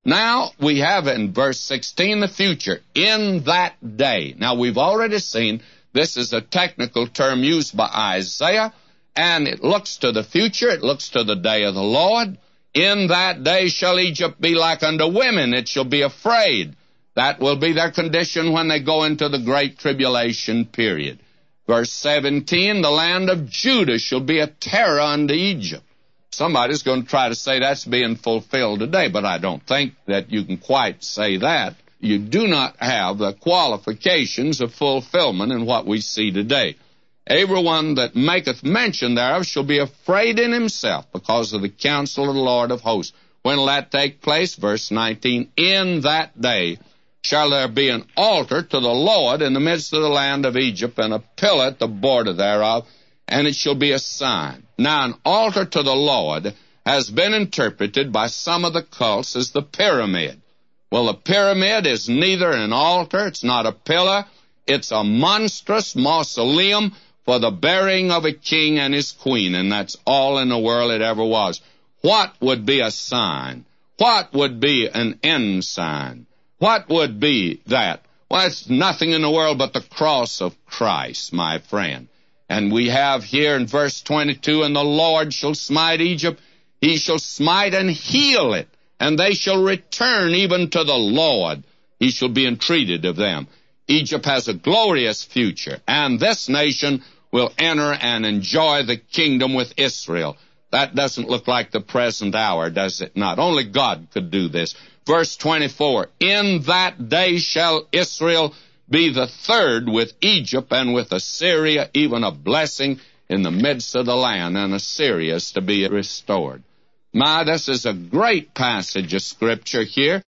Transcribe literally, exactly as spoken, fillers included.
Now, we have in verse sixteen the future, in that day. Now, we've already seen this is a technical term used by Isaiah, and it looks to the future. It looks to the day of the Lord. In that day shall Egypt be like unto women. It shall be afraid. That will be their condition when they go into the great tribulation period. Verse seventeen, the land of Judah shall be a terror unto Egypt. Somebody's going to try to say that's being fulfilled today, but I don't think that you can quite say that. You do not have the qualifications of fulfillment in what we see today. Everyone that maketh mention thereof shall be afraid in himself because of the counsel of the Lord of hosts. When will that take place? Verse nineteen, in that day shall there be an altar to the Lord in the midst of the land of Egypt, and a pillar at the border thereof, and it shall be a sign. Now, an altar to the Lord has been interpreted by some of the cults as the pyramid. Well, the pyramid is neither an altar, it's not a pillar, it's a monstrous mausoleum for the burying of a king and his queen, and that's all in the world it ever was. What would be a sign? What would be an ensign? What would be that? Well, it's nothing in the world but the cross of Christ, my friend. And we have here in verse twenty-two, and the Lord shall smite Egypt, he shall smite and heal it, and they shall return even to the Lord. He shall be entreated of them. Egypt has a glorious future, and this nation will enter and enjoy the kingdom with Israel. That doesn't look like the present hour, does it not? Only God could do this. Verse twenty-four, in that day shall Israel be the third with Egypt and with Assyria, even a blessing in the midst of the land, and Assyria is to be restored. My, this is a great passage of Scripture here.